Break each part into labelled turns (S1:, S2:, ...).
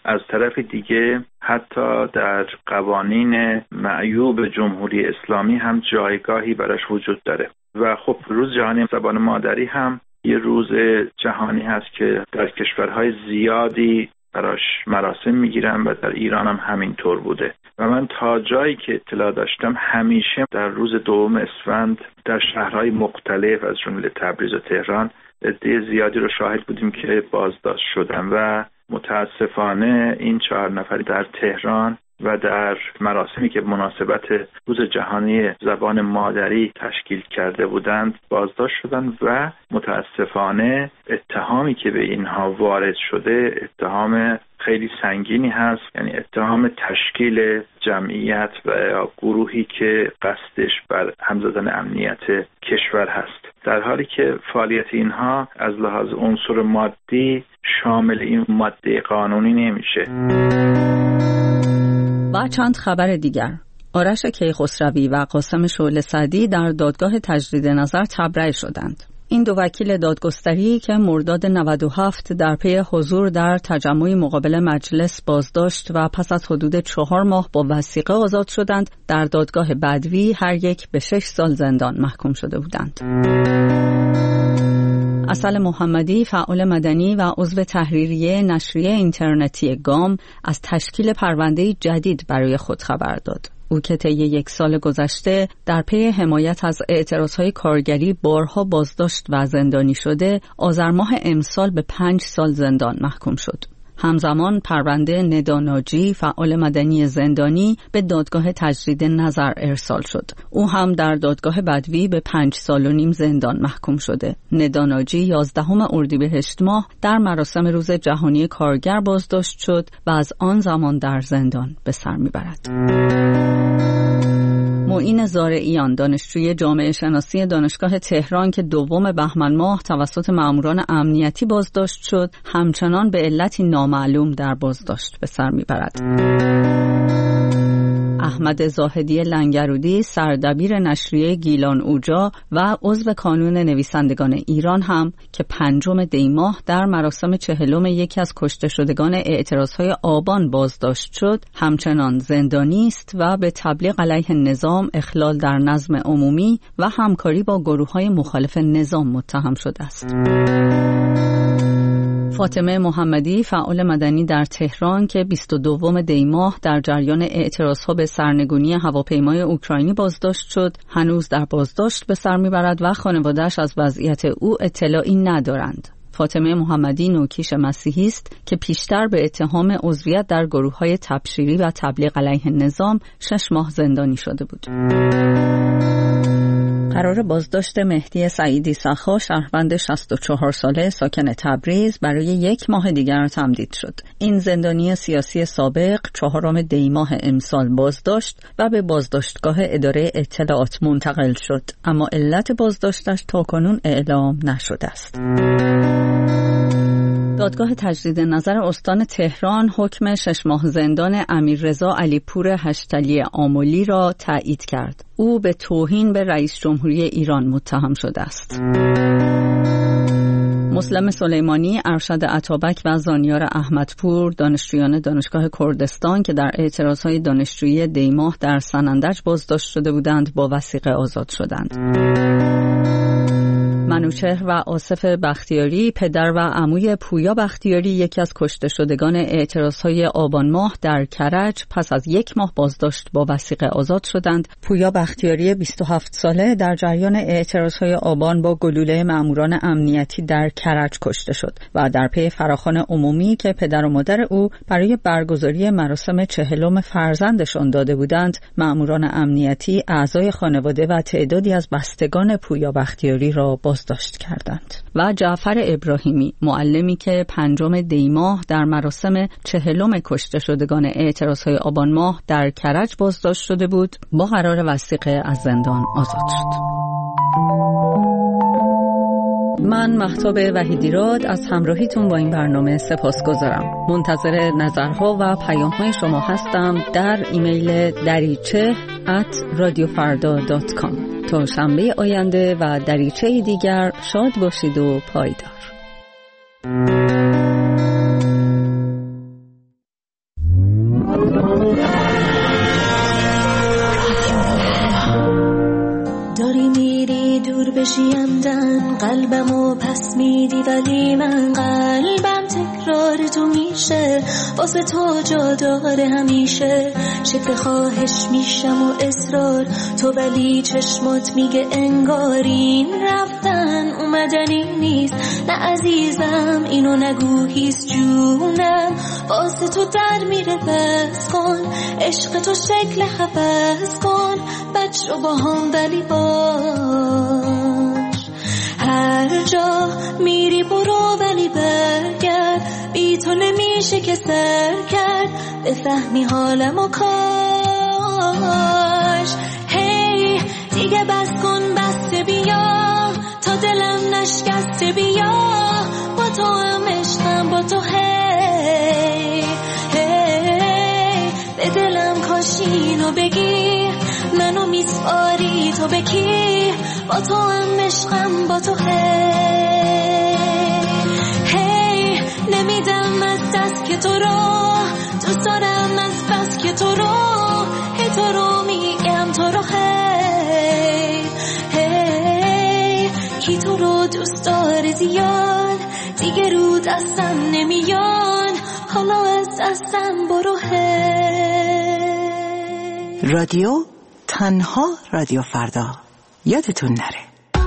S1: از طرف دیگه حتی در قوانین معیوب جمهوری اسلامی هم جایگاهی براش وجود داره و خب روز جهانی زبان مادری هم یه روز جهانی هست که در کشورهای زیادی براش مراسم میگیرن و در ایران هم همینطور بوده و من تا جایی که اطلاع داشتم همیشه در روز 2 اسفند در شهرهای مختلف از جمله تبریز و تهران عده زیادی رو شاهد بودیم که بازداشت شدن و متاسفانه این 4 نفری در تهران و در مراسمی که مناسبت روز جهانی زبان مادری تشکیل کرده بودند بازداشت شدند و متاسفانه اتهامی که به اینها وارد شده اتهام خیلی سنگینی هست، یعنی اتهام تشکیل جمعیت و گروهی که قصدش بر هم زدن امنیت کشور هست، در حالی که فعالیت اینها از لحاظ عنصر مادی شامل این ماده قانونی نمیشه.
S2: و چند خبر دیگر. آرش کیخسروی و قاسم شعله سعدی در دادگاه تجدید نظر تبرئه شدند. این دو وکیل دادگستری که مرداد 97 در پی حضور در تجمع مقابل مجلس بازداشت و پس از حدود 4 ماه با وثیقه آزاد شدند، در دادگاه بدوی هر یک به 6 سال زندان محکوم شده بودند. عسل محمدی، فعال مدنی و عضو تحریریه نشریه اینترنتی گام، از تشکیل پرونده جدید برای خود خبر داد. او که طی 1 سال گذشته در پی حمایت از اعتراضهای کارگری بارها بازداشت و زندانی شده، آذر ماه امسال به 5 سال زندان محکوم شد. همزمان پرونده ندا ناجی، فعال مدنی زندانی، به دادگاه تجدید نظر ارسال شد. او هم در دادگاه بدوی به 5 سال و نیم زندان محکوم شده. ندا ناجی 11 اردیبهشت ماه در مراسم روز جهانی کارگر بازداشت شد و از آن زمان در زندان به سر میبرد. معین زارعیان، دانشجوی جامعه شناسی دانشگاه تهران که 2 بهمن ماه توسط ماموران امنیتی بازداشت شد، همچنان به علتی نامعلوم در بازداشت به سر میبرد. احمد زاهدی لنگرودی، سردبیر نشریه گیلان اوجا و عضو کانون نویسندگان ایران هم که 5 دی ماه در مراسم 40 یکی از کشته شدگان اعتراضهای آبان بازداشت شد، همچنان زندانی است و به تبلیغ علیه نظام، اخلال در نظم عمومی و همکاری با گروه‌های مخالف نظام متهم شده است. فاطمه محمدی، فعال مدنی در تهران که 22 دی ماه در جریان اعتراضها به سرنگونی هواپیمای اوکراینی بازداشت شد، هنوز در بازداشت به سر میبرد و خانواده‌اش از وضعیت او اطلاعی ندارند. فاطمه محمدی نوکیش مسیحی است که پیشتر به اتهام عضویت در گروه‌های تبشیری و تبلیغ علیه نظام 6 ماه زندانی شده بود. قرار بازداشت مهدی سعیدی سخا، شهروند 64 ساله ساکن تبریز، برای 1 ماه دیگر تمدید شد. این زندانی سیاسی سابق 4 دی ماه امسال بازداشت و به بازداشتگاه اداره اطلاعات منتقل شد، اما علت بازداشتش تاکنون اعلام نشده است. دادگاه تجدید نظر استان تهران حکم 6 ماه زندان امیررضا علیپور هشتلی آملی را تایید کرد. او به توهین به رئیس جمهوری ایران متهم شده است. مسلم سلیمانی، ارشد عطابک و زانیار احمدپور، دانشجویان دانشگاه کردستان که در اعتراضهای دانشجویی دی ماه در سنندج بازداشت شده بودند، با وثیقه آزاد شدند. منوچهر و آصف بختیاری، پدر و عموی پویا بختیاری، یکی از کشته شدگان اعتراضهای آبان ماه در کرج، پس از 1 ماه بازداشت با وثیقه آزاد شدند. پویا بختیاری 27 ساله در جریان اعتراضهای آبان با گلوله ماموران امنیتی در کرج کشته شد و در پی فراخوان عمومی که پدر و مادر او برای برگزاری مراسم 40 فرزندشان داده بودند، ماموران امنیتی اعضای خانواده و تعدادی از بستگان پویا بختیاری را بازداشت کردند. و جعفر ابراهیمی، معلمی که 5 دی ماه در مراسم 40 کشته شدگان اعتراضهای آبان ماه در کرج بازداشت شده بود، با قرار وثیقه از زندان آزاد شد. من مهتاب وحیدیراد از همراهیتون با این برنامه سپاسگزارم. منتظر نظرها و پیام‌های شما هستم در ایمیل dariche@radiofarda.com. تا شنبه آینده و دریچه دیگر شاد باشید و پایدار.
S3: جیندن قلبمو پس میدی، ولی من قلبم تکرار تو میشه، واسه تو جا داره همیشه. شکل خواهش میشم و اصرار تو، ولی چشمات میگه انگارین رفتن اومدنی نیست. نه عزیزم اینو نگو، هیچ جونم واسه تو در میره، بس کن عشق تو شکل حفظ کن، بچه با هم ولی باش. هر جا میری برو ولی برگرد، بی تو نمیشه که سر کرد، بفهمی حالمو کاش. هی دیگه بس کن، بسته بیا تا دلم نشکسته، بیا با تو هم عشقم با تو. هی هی به دلم کاش اینو بگی، منو میسپاری تو بکی، با تو هم عشقم با تو. هی نمیدم از دست که تو رو دوست دارم، از بس که تو رو هی تو رو میگم تو رو. هی کی تو رو دوست داره زیاد، دیگه رو دستم نمیان، حالا از دستم برو.
S4: رادیو تنها رادیو فردا، یادتون نره.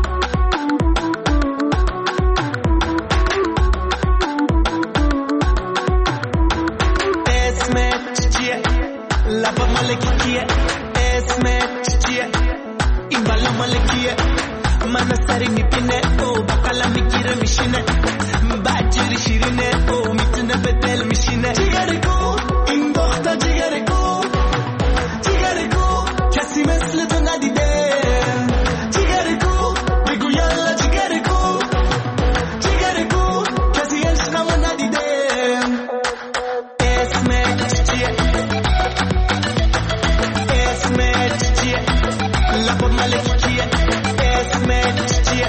S5: اسمت چیه؟ لبا مالکی کیه؟ اسمت چیه؟ این بالا مالکیه؟ من سری میبینه او با قلم میگیره میشینه، بجری شیرینه او میتونه به دل میشینه. جیگرگو این دختر جیگرگو، جیگرگو کسی مثل تو ندیده. جیگرگو بگو یالا جیگرگو، جیگرگو کسی عشقمو ندیده. اسمت چیه؟ اسمت چیه؟ لبا مالکی کیه؟ اسمت چیه؟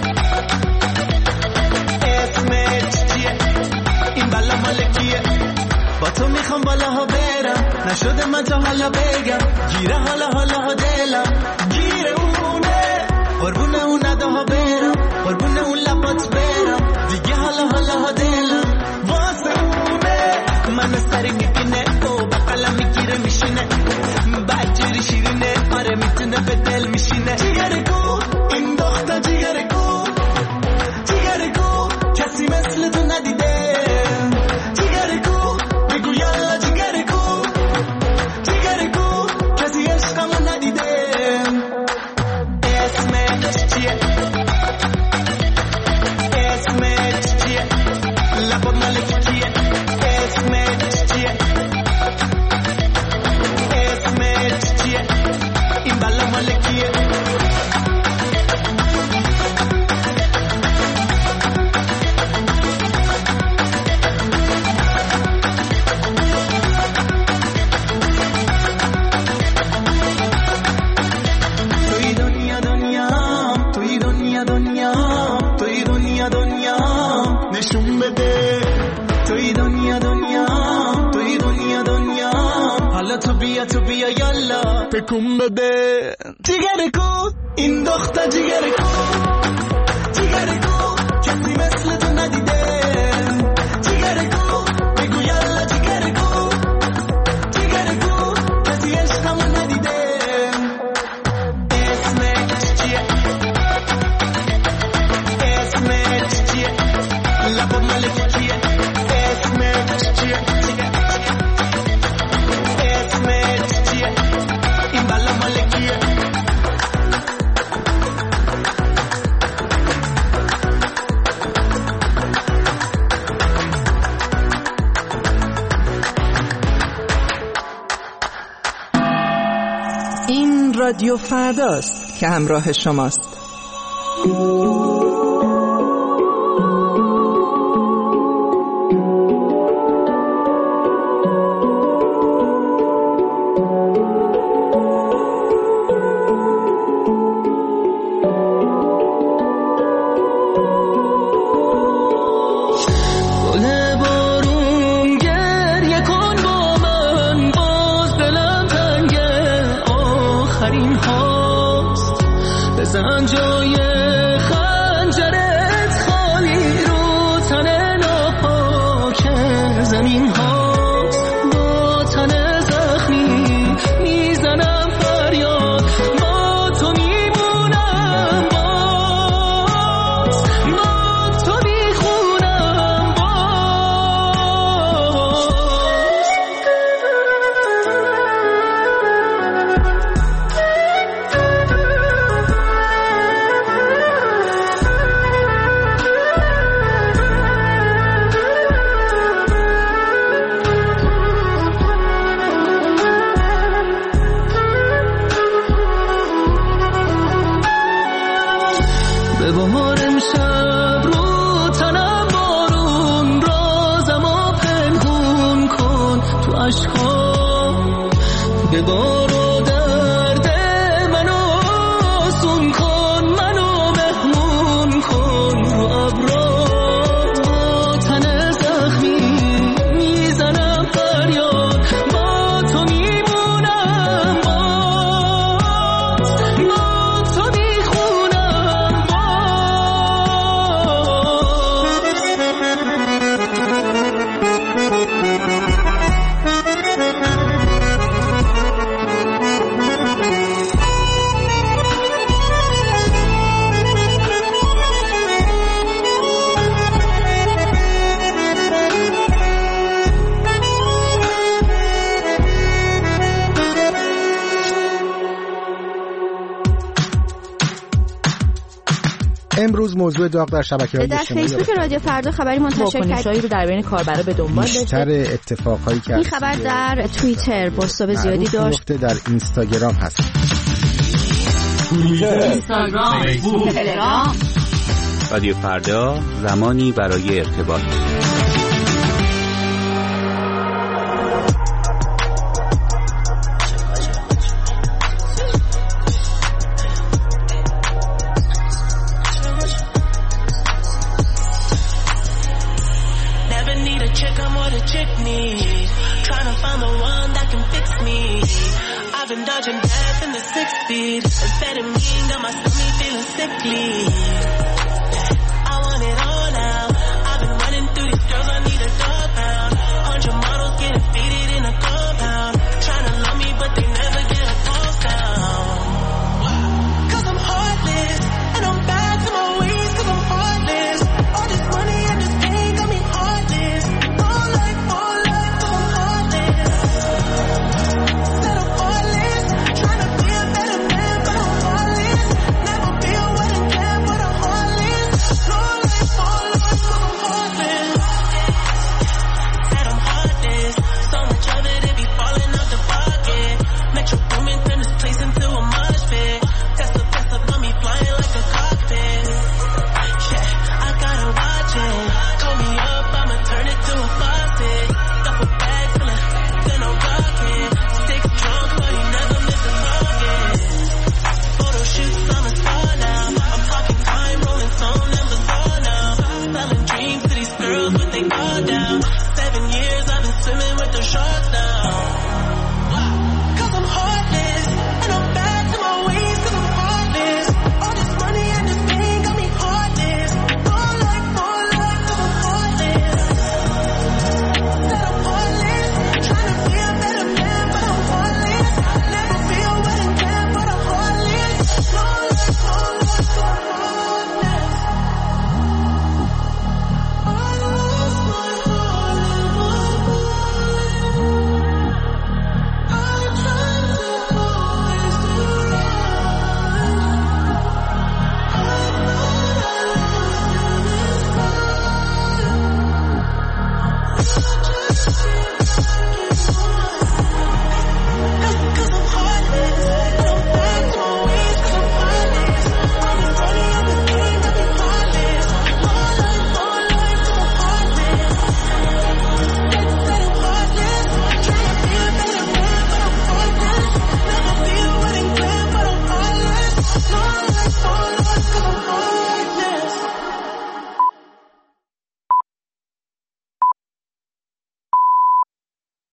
S5: اسمت چیه؟ این بالا مالکیه؟ با تو میخوام بالاها برم، نشده من تا حالا بگم، گیره حالا دلم، گیره اونه، قربونه اون نداها برم، قربونه اون لبات برم، دیگه حالا دلم واسه اونه. من سری میبینه او با قلم میگیره میشینه، بجری شیرینه آره میتونه به دل میشینه. جیگرگو این دختر جیگرگو، جیگرگو کسی مثل تو ندیده. جیگرگو بگو یالا جیگرگو، جیگرگو کسی عشقمو ندیده. اسمت چیه؟ اسمت چیه؟ لبا مالکی کیه؟ اسمت چیه؟ اسمت چیه؟ این بالا مالکیه؟ توی دنیا دنیا، توی دنیا دنیا، توی دنیا دنیا نشون بده. توی دنیا دنیا، توی دنیا دنیا، حالا تو بیا یالا بکن بده. جیگرگو این دختر جیگرگو، جیگرگو کسی مثل تو ندیده. جیگرگو بگو یالا جیگرگو، جیگرگو کسی عشقمو ندیده. اسمت چیه؟ اسمت چیه؟ لبا مالکی کیه؟ اسمت چیه؟ اسمت چیه؟ این بالا مالکیه؟
S4: این رادیو فرداست که همراه شماست.
S5: آخرین هاست، بزن جای آرزوم هاست با تن زخمی میزنم فریاد با تو میمونم باز با تو میخونم به بهار امشب رو تنم بارون رازمو پنهون کن تو عشقام ببار و درد منو آسون کن منو مهمون کن رو ابرا با تن زخمی میزنم فریاد با تو میمونم باز با تو میخونم
S6: امروز موضوع داغ در شبکه‌های
S7: در
S6: اجتماعی
S7: فیسبوک رادیو فردا خبری منتشر
S2: واکنش‌هایی رو در بین کاربرا به دنبال داشت.
S6: بیشتر اتفاقهایی که
S7: این خبر در توییتر پست زیادی داشت.
S6: در اینستاگرام هست.
S2: اینستاگرام، فیسبوک، تلگرام.
S8: رادیو فردا، زمانی برای ارتباط.
S5: I've been dodging death in the 6 feet. Amphetamine got my stomach feeling sickly. I want it all now. I've been running through these girls, I need